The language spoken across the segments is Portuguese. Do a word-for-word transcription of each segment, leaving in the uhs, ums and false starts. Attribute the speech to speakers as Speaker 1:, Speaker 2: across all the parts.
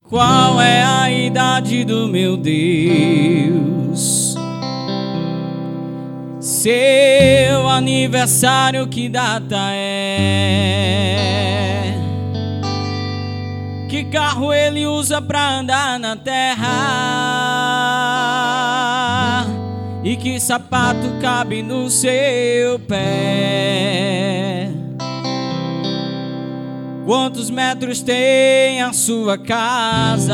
Speaker 1: Qual é a idade do meu Deus? Seu aniversário, que data é? Que carro ele usa pra andar na terra? E que sapato cabe no seu pé? Quantos metros tem a sua casa?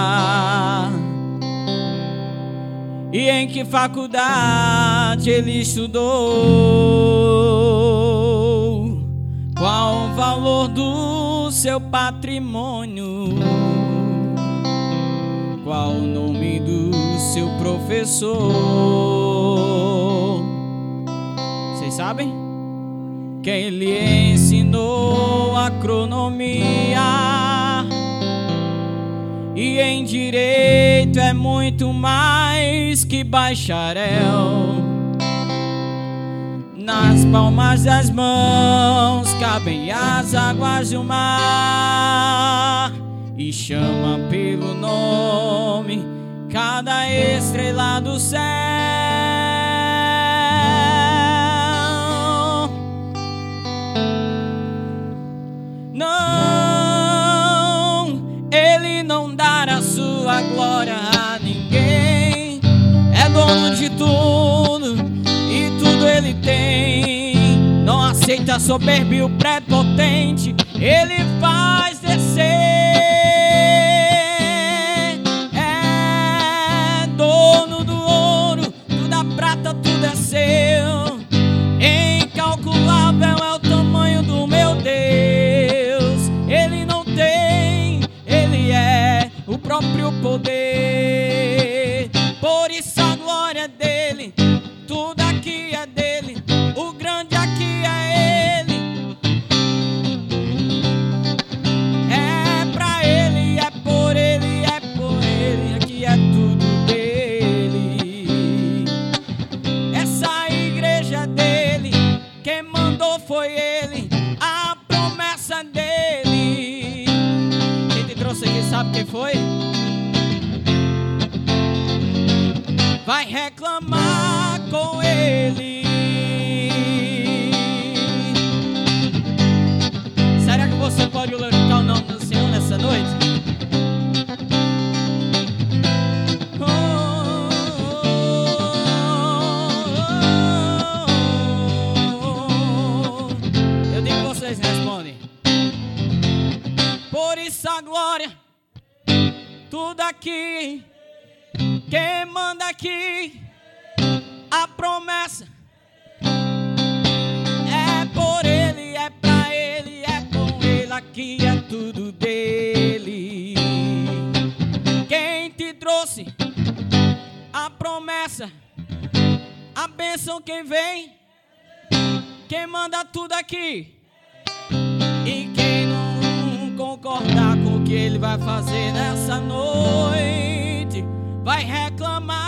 Speaker 1: E em que faculdade ele estudou? Qual o valor do seu patrimônio? Qual o nome do seu professor? Vocês sabem? Quem lhe ensinou agronomia? E em direito é muito mais que bacharel. Nas palmas das mãos cabem as águas do mar, e chama pelo nome cada estrela do céu. Não, ele não dará sua glória a ninguém. É dono de tudo e tudo ele tem. Não aceita soberbio prepotente, ele faz descer. É dono do ouro, do da prata, tudo é seu. Incalculável é o tamanho do meu Deus. Ele não tem, ele é o próprio poder. Por isso a glória dele, tudo aqui é dele. O grande aqui é ele. É pra ele, é por ele, é por ele. Aqui é tudo dele. Essa igreja é dele. Quem mandou foi ele. A promessa dele. Quem te trouxe aqui sabe quem foi? Vai reclamar com ele. Será que você pode glorificar o nome do Senhor nessa noite? Oh, oh, oh, oh. Eu digo que vocês respondem. Por isso a glória, tudo aqui. Quem manda aqui, a promessa é por ele, é pra ele, é com ele. Aqui é tudo dele. Quem te trouxe a promessa, a bênção, quem vem, quem manda tudo aqui. E quem não concordar com o que ele vai fazer nessa noite vai reclamar.